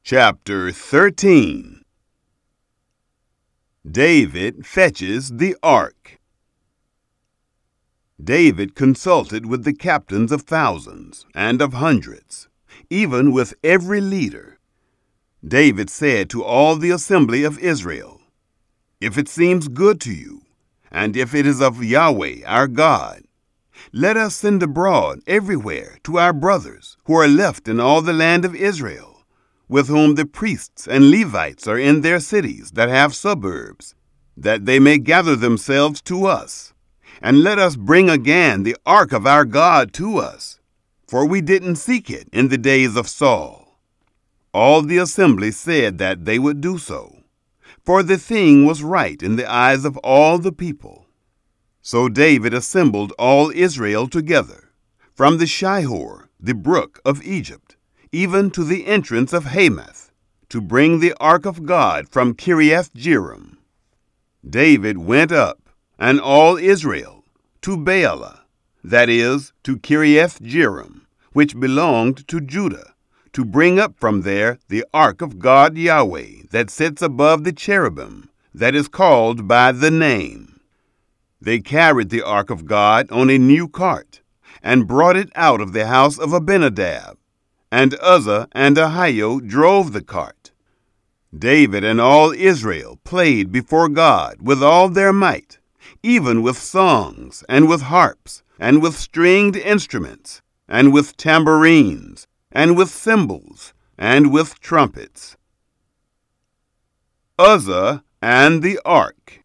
Chapter 13. David fetches the ark. David consulted with the captains of thousands and of hundreds, even with every leader. David said to all the assembly of Israel, "If it seems good to you, and if it is of Yahweh our God, let us send abroad everywhere to our brothers who are left in all the land of Israel, with whom the priests and Levites are in their cities that have suburbs, that they may gather themselves to us. And let us bring again the ark of our God to us, for we didn't seek it in the days of Saul." All the assembly said that they would do so, for the thing was right in the eyes of all the people. So David assembled all Israel together, from the Shihor, the brook of Egypt, even to the entrance of Hamath, to bring the ark of God from Kiriath-Jearim. David went up, and all Israel, to Baalah, that is, to Kiriath-Jearim, which belonged to Judah, to bring up from there the ark of God Yahweh, that sits above the cherubim, that is called by the name. They carried the ark of God on a new cart, and brought it out of the house of Abinadab, and Uzzah and Ahio drove the cart. David and all Israel played before God with all their might, even with songs, and with harps, and with stringed instruments, and with tambourines, and with cymbals, and with trumpets. Uzzah and the ark.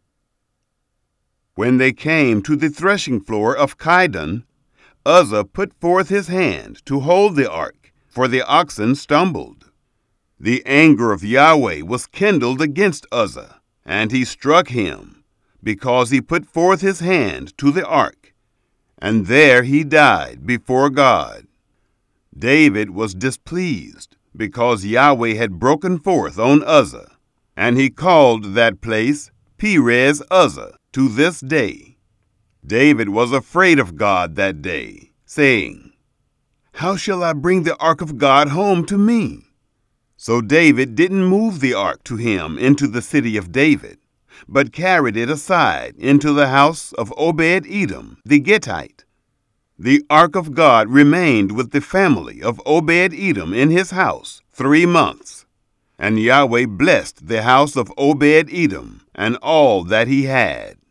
When they came to the threshing floor of Chidon, Uzzah put forth his hand to hold the ark, for the oxen stumbled. The anger of Yahweh was kindled against Uzzah, and he struck him, because he put forth his hand to the ark, and there he died before God. David was displeased, because Yahweh had broken forth on Uzzah, and he called that place Perez Uzzah to this day. David was afraid of God that day, saying, "How shall I bring the ark of God home to me?" So David didn't move the ark to him into the city of David, but carried it aside into the house of Obed-Edom the Gittite. The ark of God remained with the family of Obed-Edom in his house 3 months, and Yahweh blessed the house of Obed-Edom and all that he had.